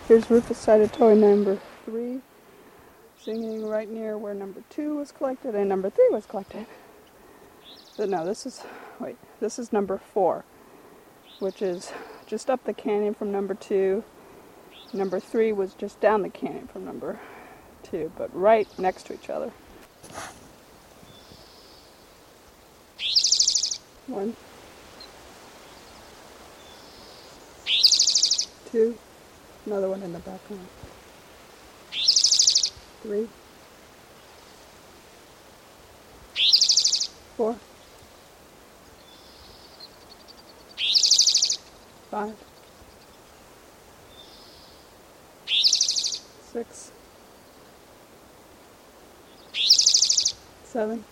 Here's Rufus Sidatoy number 3, singing right near where number 2 was collected and number 3 was collected. But no, this is number 4, which is just up the canyon from number 2. Number 3 was just down the canyon from number 2, but right next to each other. 1, 2, another one in the background. 3, 4, 5, 6, 7,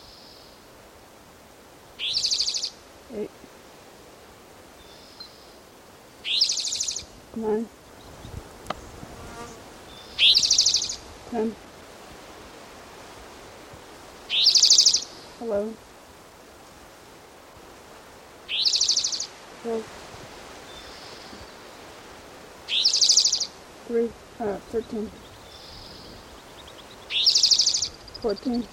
8, 9, 10, 11, 12, 13, 14,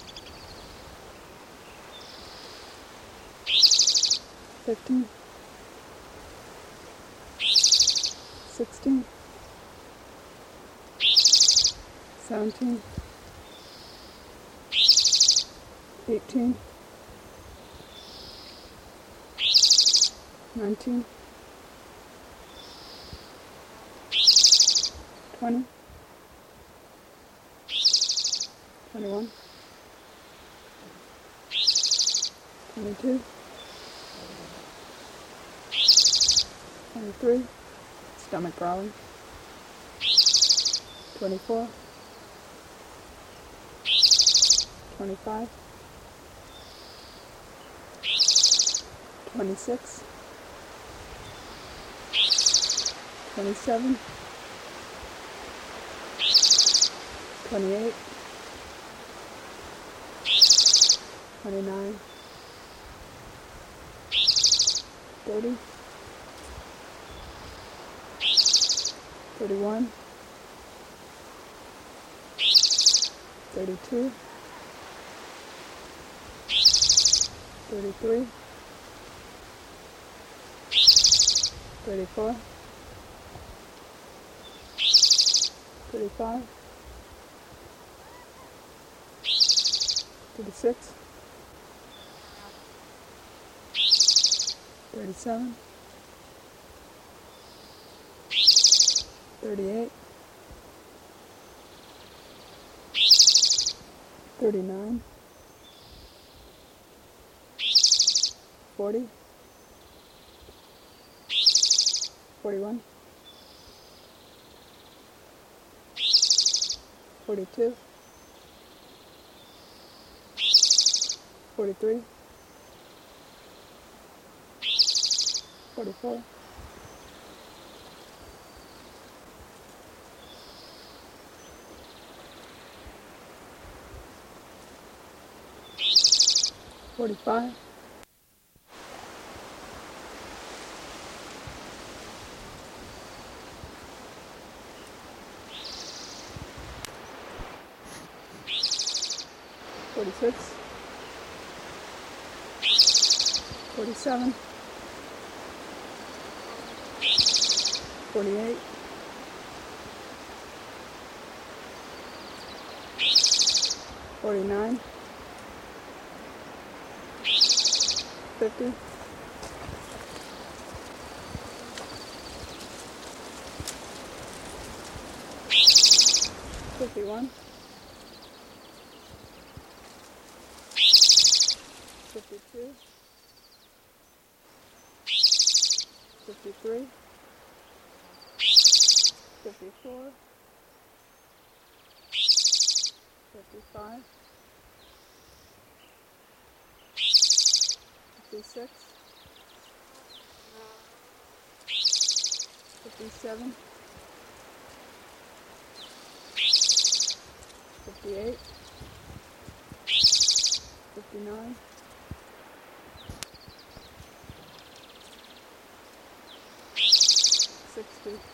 15, 16, 17, 18, 19, 20, 21, 22, 23, stomach growling, 24, 25, 26, 27, 28, 29, 30, 31, 32, 33, 34, 35, 36, 37, 38, 39, 40, 41, 42, 43, 44, 45, 46, 47, 48, 49, 50, 51, 52, 53, 54, 55, 56, 57, 58, 59, 60,